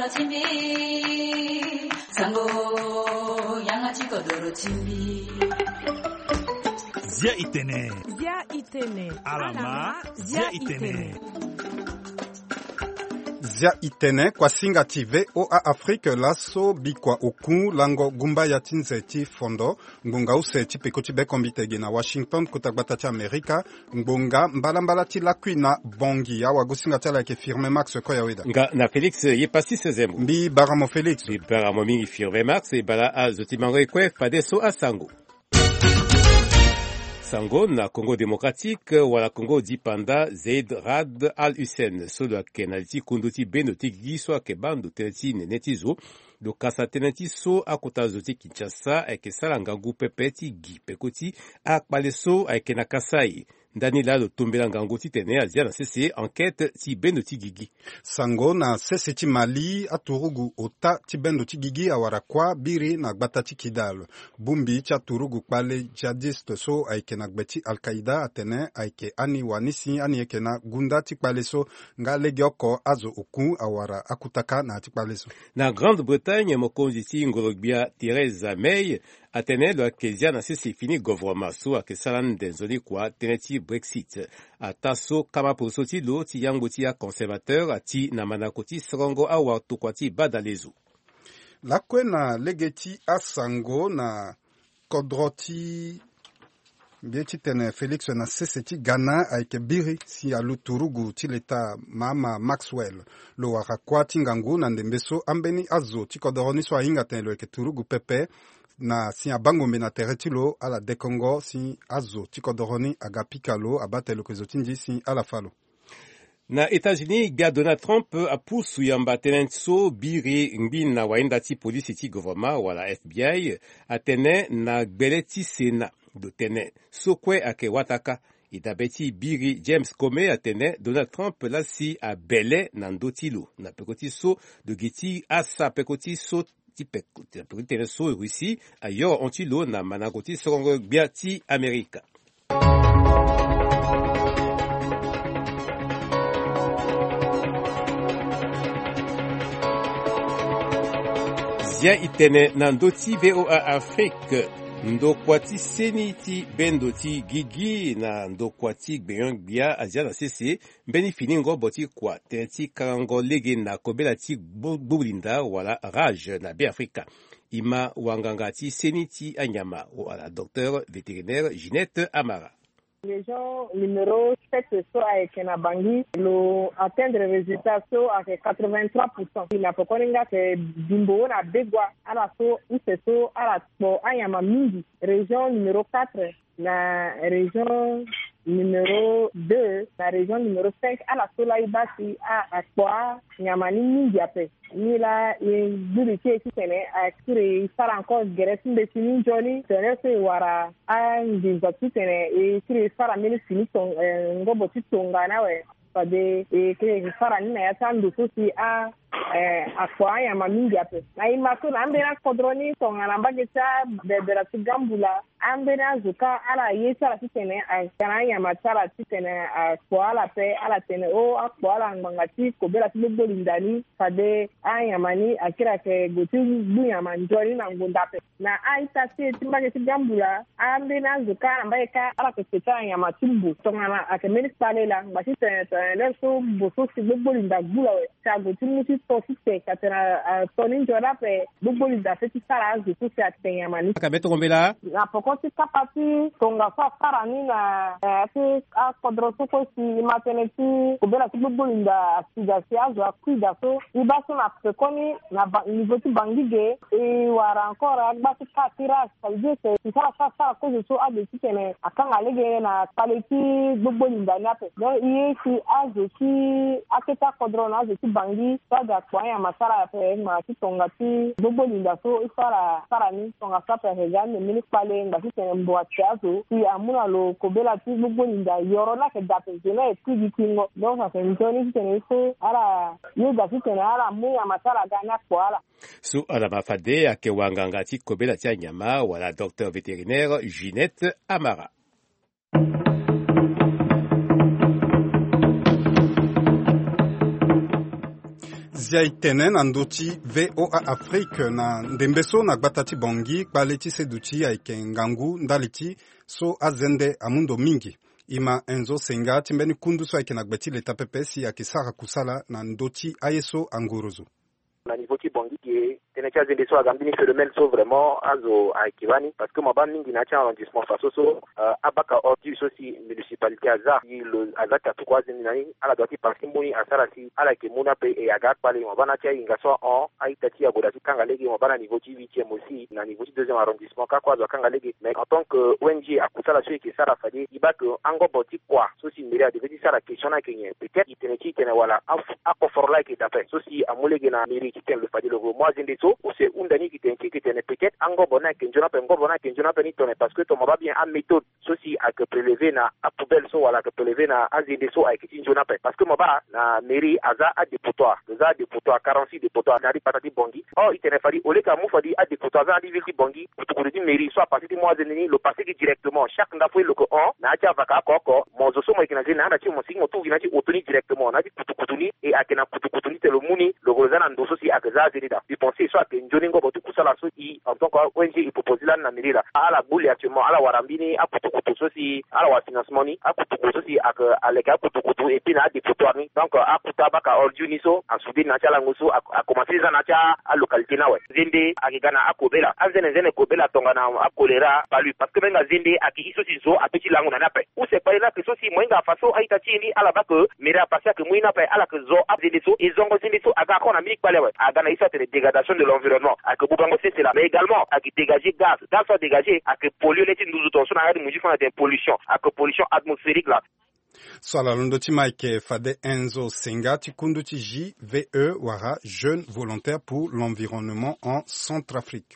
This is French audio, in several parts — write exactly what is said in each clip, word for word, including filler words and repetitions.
chimbi sango yanga chikodoro chimbi Zia itene Zia itene Alama Zia itene Zia itene kwa singa tive o a Afrique laso bikwa oku lango gumba ya tinzeti fondo ngunga use chipeko chibe kombitege na Washington kutagbata cha Amerika ngunga mbala mbala tila kuina bongi ya wagusinga tala ke firme Max ko ya weda nga na Felix yepasi sezembo mbi baramo Felix bi baramo mingi firme Max e bala a zotimango ekwe padeso asango Sango na Congo démocratique wala Congo dipanda Zeid Rad al-Hussein solo akenaliti kunduti benoti giswa ke bandu teneti nenetizo do kasa teneti so akutazuti Kinshasa eke salanga gupe peti gi pekoti akpaleso eke na Kasai ndani la tombela ngango ti tene azia na sese enquête ti benoti gigi Sango na sese ti Mali aturugu ota ti benoti gigi awara kwa biri na gbata ti Kidal bumbi ti aturugu kpale jihadiste so aike na gbeti Al-Qaeda atene aike ani wanisi ani eke na gunda ti kpale so nga lege oko azo oku awara akutaka na ti kpale so na Grande-Bretagne mokonzi ti ngologbia Theresa May atene lo akezia na sese fini gouvernement so akesalan denzoli kwa teneti Brexit ataso kama poso ti lo ti yango ti ya conservateur ati na manako ti srongo awa tokua ti badalezo lakue na lege ti asango na kodro ti mbie ti tene Felix na sese ti Ghana ayeke biri si alu turugu ti leta mama Maxwell lo wara kuâ ti ngangu na ndembe so ambeni azo ti kodro ni so ahinga tene lo yeke turugu pepe na si abangombe na tere ti lo ala dekongo si azo ti kodoroni aga pika lo abate lo kezo ti ndi si ala falo na États-Unis ga Donald Trump apusu yamba tene so biri ngbi na waenda ti polisi ti gouvernement wala F B I atene na gbele ti Sénat do tene so kue ayeke wataka e dabe ti biri James Comey atene Donald Trump la si abele na ndö ti lo na peko ti so do gi ti asa peko ti so ti peko ti tene so Russie ayo onti lo na manako ti sorongo gbia ti Amerika Zia itene na ndö ti V O A Afrique ndokua ti seni ti bendo ti gigi na ndokua ti gbeyon gbia azia na sese mbeni fini ngombo ti kua tene ti karango lege na kobela ti gbulinda wala rage na Be-Afrika ima wanganga ti seni ti anyama wala docteur vétérinaire Ginette Amara. Région numéro sept so ayeke na bangi lo atteindre résultat so ayeke quatre-vingt-trois pour cent. Na pokoninga ke bimbo na begwa ala so use so ala kpo anyama mingi. Région numéro quatre na région numéro deux na région numéro cinq ala so la ibasi a akpo nyama ni mingi ape. Ni la ye buri ti ti tene a kire sara encore gere timbe tini joli tene se wara a ndinza ti tene e kire sara mini fini ton ngobo ti tonga na we pade e kire sara ni na ya tandu so si a eh akwa ya mamingi ape na imato na ambena kodroni tonga na mbageta bebera ti gambula ambena zuka ala yesa la tene a kana ya matara ti tene a kwala pe ala tene o a kwala ngangati ko bela ti bolindani pade aya mani akira ke goti buya manjori na ngunda pe na aita ti ti mbageti gambula ambena zuka na mbeka ala ke teta ya matimbu tonga na akemeni palela mbati tene tene so boso ti bolinda gula we ta goti muti to site katena tonin jora pe bolinda fe ti sara azu tu se atenya mani Kabeto kombela na pokoti kapati tonga fa sara ni na ati a kodroto ko si mateneti kubela ti bolinda siga si azu akuida so ibaso na pekoni na niveau ti bangige e wara ancora agbati katira salje se ti sara fa sara ko so ade ti tene akanga lege na paleti bolinda na pe no iye si azu ti aketa kodro na azu ti bangi sada kwa ya masara pe ma ti tonga ti bolinda so isara sara ni tonga sa pe hejane mini pale ngati tene mbo atiazo ti amuna lo kobela ti bolinda yoro na ke dape jena e ti kingo do sa se njoni tene so ala yuda ti tene ala mu ya masara gana kwa ala su ala mafade ake wanganga ti kobela ti anyama wala docteur vétérinaire Ginette Amara. zia itene na ndoti V O A Afrique na ndembeso na gbatati bongi kbaleti seduti aike ngangu ndaliti so azende amundo mingi ima enzo senga timbeni kunduso aike na gbeti leta pepesi akisara kusala na ndoti ayeso anguruzu na niveau ti bongi ki tenecha zende so agambini phénomène so vraiment azo aikivani parce que mabam mingi na cha arrondissement faso so uh, abaka ordi so si municipalité aza lo azata to kwa zende nani ala doki parti moni asara si ala ke mona pe e aga pale mabana cha inga so on aitati ya boda kanga legi mabana niveau ti huitième aussi na niveau ti deuxième arrondissement ka kwa zo kanga legi mais en tant que O N G akusala so ki sara fadi ibaka ango boti kwa so si mbere de vedi sara question na kenye peut-être itenechi tene wala akoforla ki tape so si amulege na miri qui le fadi le moi zende so ou c'est undani qui tenki qui tene peut-être ango bona kenjona pe ngo bona kenjona pe ni tone parce que to maba bien en méthode ceci a que prélever na a poubelle so wala que prélever na azende so a qui njona pe parce que maba na mairie aza a dépotoir za dépotoir quarante-six dépotoir na ri patati bongi oh itene fadi ole ka mu fadi a dépotoir za di vilti bongi to di mairie so a partir de moi zende le passer directement chaque fois fo le ko on na cha vaka koko mo zo so mo kina zena na chi mo singo tu kina chi otuni directement na di kutukutuni et akena kutukutuni te le muni le gozana ndo so si akaza zeda di penser soit que njoningo botu kusala so i en tant que O N G il propose là na mirira ala buli actuellement ala warambini akutukutu so si ala wa financement ni akutukutu so si ak aleka akutukutu et puis na di photo ni donc akuta baka orjuni so asudi na chala nguso a commencer za na cha a localité na we zende akigana akobela azene zene kobela tonga na akolera palu parce que menga zende aki iso si zo apeti langu na nape ou c'est pas là que so si mwenga faso aita chini ala baka mira passa que mwina pe ala que zo abzende so ezongo zende so aga kona mi pale we aga na isa te dégradation de l'environnement à que Boubango c'est là mais également à qui dégager gaz gaz soit dégagé à que polluer les nous autres on a des font des pollution à que pollution atmosphérique là swala londo ti Mike Fade Enzo Senga ti kundu ti J V E wara jeune volontaire pour l'environnement en Centrafrique.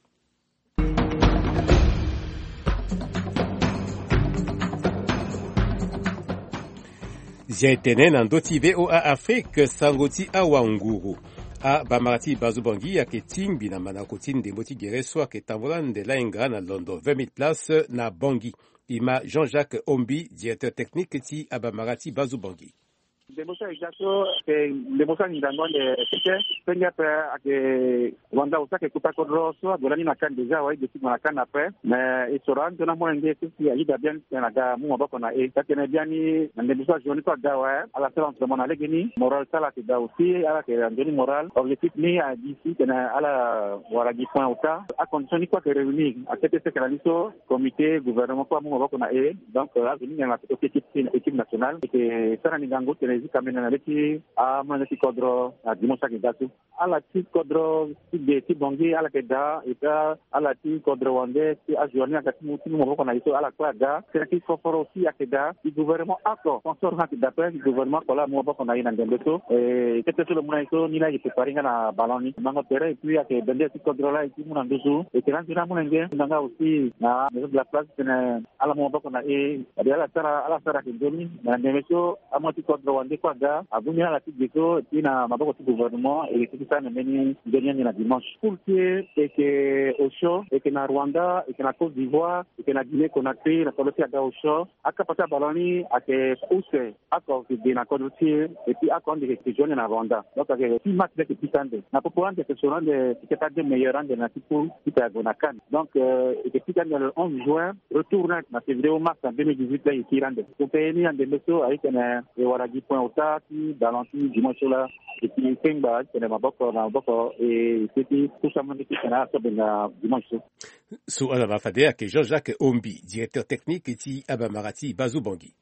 Zientene na ndoti V O A Afrique sangoti awanguru a bamarati bazubangi ya ketimbi na manakoti ndembo ti gereso a ketambola ndela ingra na London vingt mille places na Bangui. Ima Jean-Jacques Ombi, directeur technique ti a bamarati bazubangi. Demosa exacto que demosa ni dango de que penga pa que wanda usa que kupa kodroso golani na kan deja wa de na kan après mais isoran tona mo ngé qui ali da bien na ga mu ba kona e ta tene bien ni na demosa joni ko ga wa ala selon de mon alegini moral sala que da aussi ala que ngeni moral objectif ni a d'ici que na ala wala gi point uta a condition ni quoi que réunir a cette ce canaliso comité gouvernement ko mu ba kona e donc a venu na équipe équipe nationale et que ça ni dango kamena na leki a mana ti kodro a dimosa ki datu ala ti kodro ti de ti bongi ala ke da eta ala ti kodro wande ti a journée ka ti muti mo ko na ito ala kwa da c'est ki ko foro si a ke da di gouvernement ako sponsor ha ki da pe gouvernement ko la mo ba ko na ina ndembe to e kete to le mona ito ni la ki preparing na baloni mango tere et puis a ke bende ti kodro la ti mona ndusu e tena tena mona nge ndanga aussi na de la place tena ala mo ba ko na e ala tara ala tara ki doni na ndembe to amati kodro wande kwa da abunya la tideko tina maboko tu gouvernement et tout ça meni dernier na dimanche pour que et que au show et que na Rwanda et que na Côte d'Ivoire et que na Guinée Conakry na solosi aga au show akapata baloni ake use ako de na Côte d'Ivoire et puis ako de que jeune na Rwanda donc avec six matchs de pitande na popolante que seront de qui pas de meilleurs de na tipu qui à Gonakan donc et que pitande le onze juin retourne na février mars deux mille dix-huit là ici rende pour payer ni en demeso avec na et waragi point ota ti balanti dimanche là et puis Kemba tene maboko na maboko et c'était tout ça mon équipe na so benga dimanche Sou ala mafade ke Jean-Jacques Ombi, directeur technique ti Abamarati Bazubangi.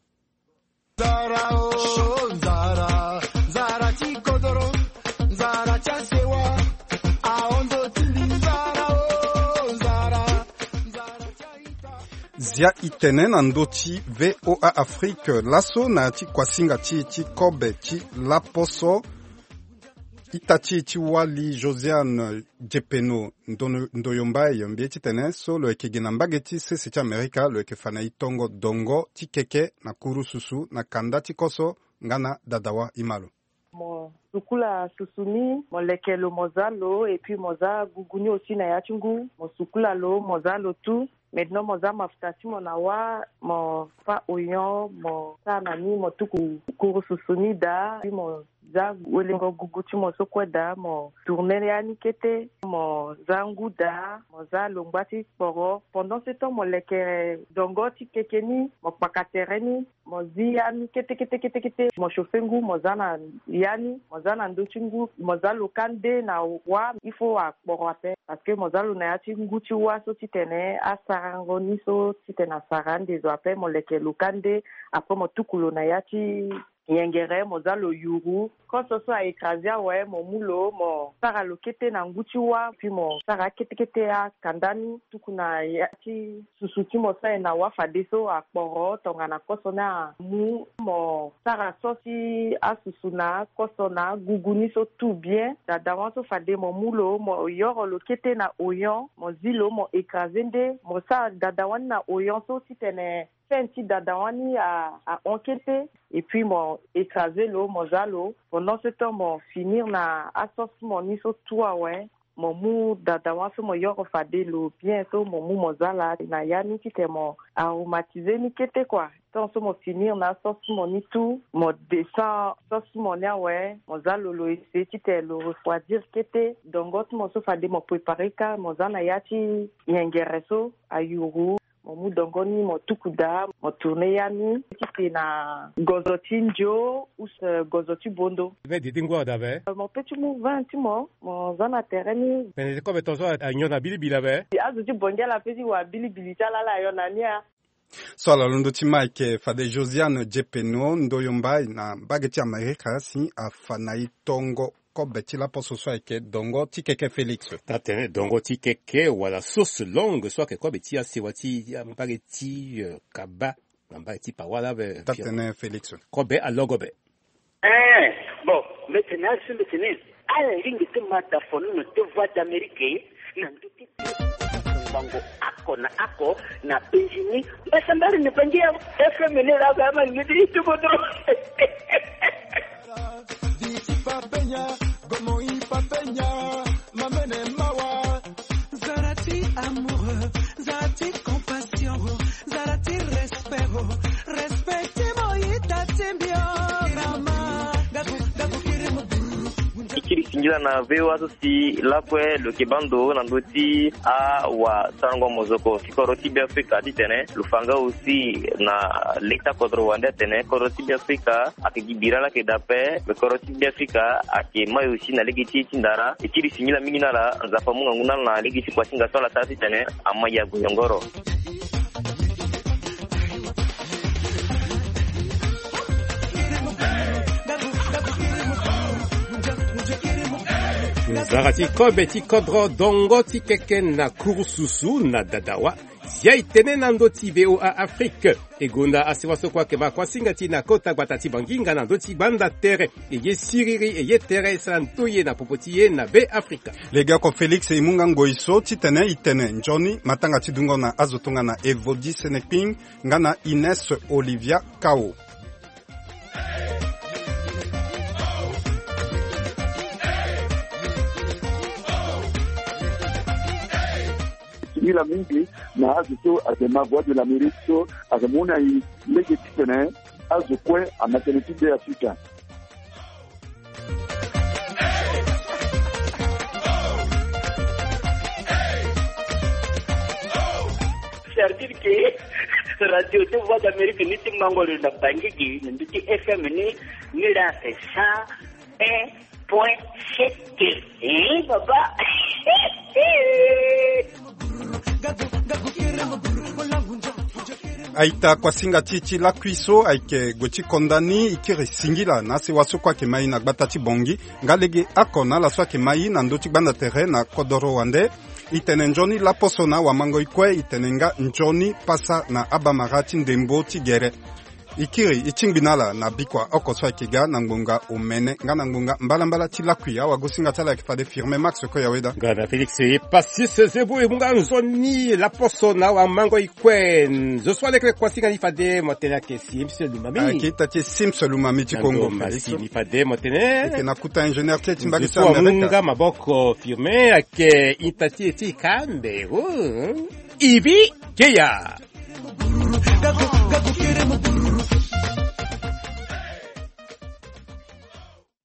Zara o Zara Zara ti kodoro Zara chasewa aondo tindi Zara o Zara Zara chaita Zia itene na ndoti V O A Afrique laso na ti kwasinga ti ti kobe ti laposo itachi ti wali Josiane Jepeno ndoyombai mbie ti tene so lo eke gena mbageti sese ti Amerika lo eke fana itongo dongo ti keke na kuru susu na kanda ti koso ngana dadawa imalo. Mo sukula susuni mo lekelo mozalo et puis moza guguni aussi na yachungu mo sukula lo mozalo tout maintenant moza mafutati mo nawa mo fa oyon mo sa nani mo tuku kuru susuni da puis mo za welengo guguchi mo sokweda mo tourner ya nikete mo zanguda mo za longwati poro pendant ce temps mo leke dongoti kekeni mo pakatereni mo zia nikete kete kete kete mo chofengu mo zana yani mo zana ndochingu mo za lokande na wa il faut a poro ape parce que mo za lo na yati nguchi wa so titene asarango ni so titena sarande zo ape mo leke lokande après mo tukulo na yati yengere mo za lo yuru quand ce soit écrasé ouais mon mulo mo sara lokete na nguchi wa puis mo sara kete kete ya kandani tukuna yati susuti mo sa na wa fadeso akporo tonga na kosona mu mo sara sosi asusuna kosona guguni so tout bien dada wa so fade mo mulo mo yoro lokete na oyon mo zilo mo écrasé nde mo sa dada wa na oyon so titene fait un petit dadawani à, à enquêter et puis mon écraser l'eau, mon zalo. Pendant ce temps, mon finir na assos mon niso toi ouais. Mon mou dadawan so mon yoro fade l'eau bientôt mon mou mon zala na yani qui te mon aromatisé ni kete quoi. Tant so mon finir na assos mon ni tout mon descend assos mon ya ouais mon zalo lo essayer qui te le refroidir kete donc mon so fade mon préparer car mon zana yati yengereso ayuru mon moudongoni, mon tukuda, mon tourné yami, qui na gozoti njo ou ce gozoti bondo. Mais dis quoi d'abord? Mon petit mou vingt mois, mon zana terreni. Mais c'est comme ton soir à nyona bilibili d'abord. Si azuti bondia la pesi wa bilibili chala la yona nia. Swala londo timake fade Josiane Jepeno ndoyombai na bageti Amerika si afanai tongo kobeti la poso soit ke dongo tikeke Félix. Tatene dongo tikeke wala sauce longue soit ke kobeti asewati ambageti kaba ambageti pawala be. Tatene Félix. Kobe alogobe. Eh bon maintenant c'est maintenant à la ligne de mataphone no te voix d'Amérique na nduti bango ako na ako na penjini basambari ne pangia F M ne la kama ngidi tubodo. Papenya, como y papenya, mamene mawa. Zarati amoureux, zarati compassion, zarati respect, respectez-moi itatimbio, mama, gabu gabu kiremo. Ikiri singila na vewa sosi lakwe lo kibando na ndoti a wa sango mozoko sikoroti bi Afrika ditene lufanga aussi na leta kodro wande tene koroti bi Afrika akigibira la kedape koroti bi Afrika ake mayo aussi na legiti tindara ikiri singila mingina la nzafa munga nguna na legiti kwa singa sola tati tene amaya goyongoro. Zarati kobeti kodro dongo tikeke na kurususu na dadawa zia itene na ndoti V O A Afrique egonda asiwaso kwa keba kwa singati na kota batati banginga na ndoti banda tere eye siriri eye tere santoye na popotiye na be Afrika lega ko Félix imunga ngoiso titene itene njoni matanga tidungo na azotunga na Evodi Seneping ngana Ines Olivia Kao. La mingi na azuto azema voix de l'Amérique so azemona i legetipene azukwe a maternité de Africa. C'est-à-dire que radio de voix d'Amérique ni timangolo na bangiki nditi F M ni ni la ça un point sept. Eh baba. Aita kwa singa titi la kuiso aike goti kondani ikiri singila na se waso kwa ke mai na batati bongi ngalege akona la swa ke mai na ndoti banda terre na kodoro wande itene njoni la posona wa mango ikwe itenenga njoni pasa na abamarati ndembo tigere ikiri ichingbinala na bikwa okoswa kiga na ngunga umene ngana ngunga mbala mbala tilakuya wagosinga tala kifade firme max ko yaweda ngana Felix e pasise zebu e munga nzoni la posona wa mango ikwe zo swale kle kwa singa ifade motena ke Sims lumami akita ti Sims lumami ti Kongo Felix ifade motene ke nakuta ingénieur ke timbaki sa munga maboko firme ake itati eti kambe oh ibi keya gagu gagu kere